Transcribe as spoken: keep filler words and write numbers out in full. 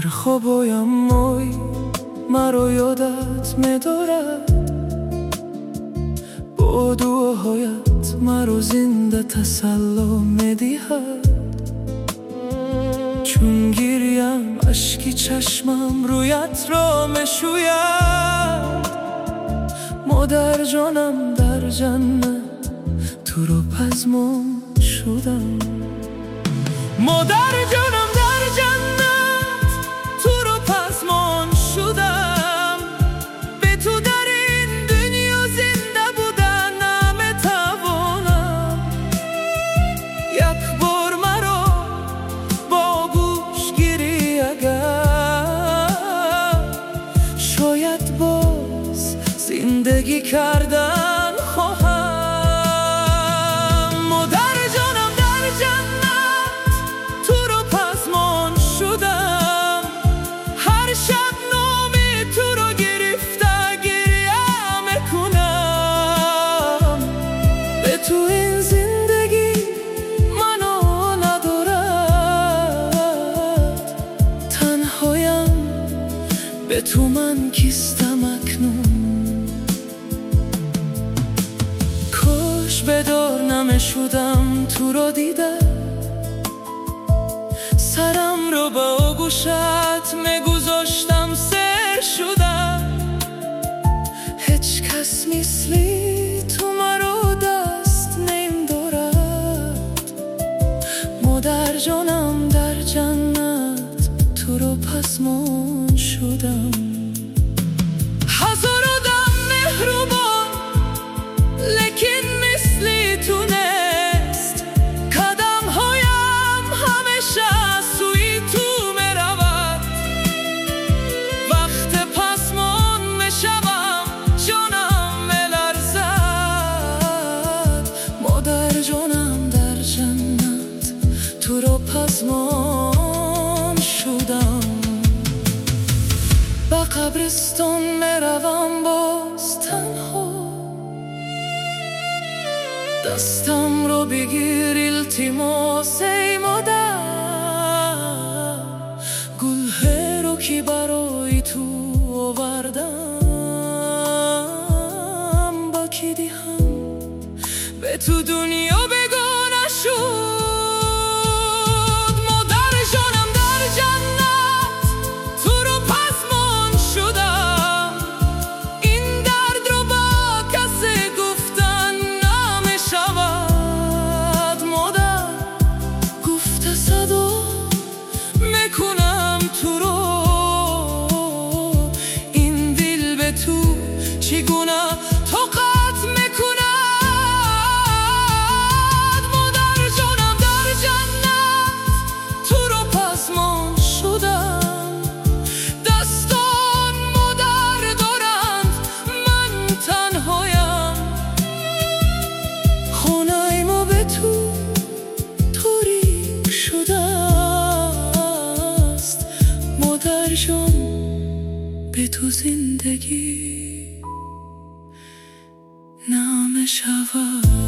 در خوابایم موی مرا یادت می‌دارد، با دعاهایت مرا زنده تسلا می‌دهد. چون گریم اشکی چشمم رویت را می‌شوید، مادر جانم در جنت تو رو پزمون شدم. مادر جانم در جنت تو رو پزمون شدم، به تو در این دنیا زنده بودن نمیتوانم. یک بار مرا با گوش گیری اگر، شاید باز زندگی کردن خواهم. مادر جانم در جنت تو رو پزمون شدم، هر شب نام تو رو گرفته گریه میکنم. به تو این زندگی منو ندارد، تنهایم به تو من کیستم اکنون. کاش بدار نمیشدم تو رو دیده، سرم رو با آغوشت میگذاشتم سر شدم. هیچ کس مثلی تو مرا دست نیم دارد. مادر جانم در جنت تو رو پزمون شدم. هزار آدم مهربان لیکن مثلی تو نیست، قدم هایم همیشه سوی تو میرود. وقت پزمون میشوم جانم میلرزد. مادر جانم در جنت تو رو پزمون شدم. به قبرستان میروم باز تنها، دستم رو بگیر التماس ای مادر. گله رو که برای تو آوردم، با کی دهم به تو دنیا بگانه شد. مادر جانم در جنت تو رو پزمون شدم، این درد رو با کسی گفتن نمیشود. مادر گفته صدا میکنم تو رو، این دل به تو چگونه طاقت میکند. مادر جانم در جنت تو رو پزمون شدم، دستان مادر دارند من تنهایم. خانه ما به تو تاریک شده است. مادر جان به تو زندگی نمیشود.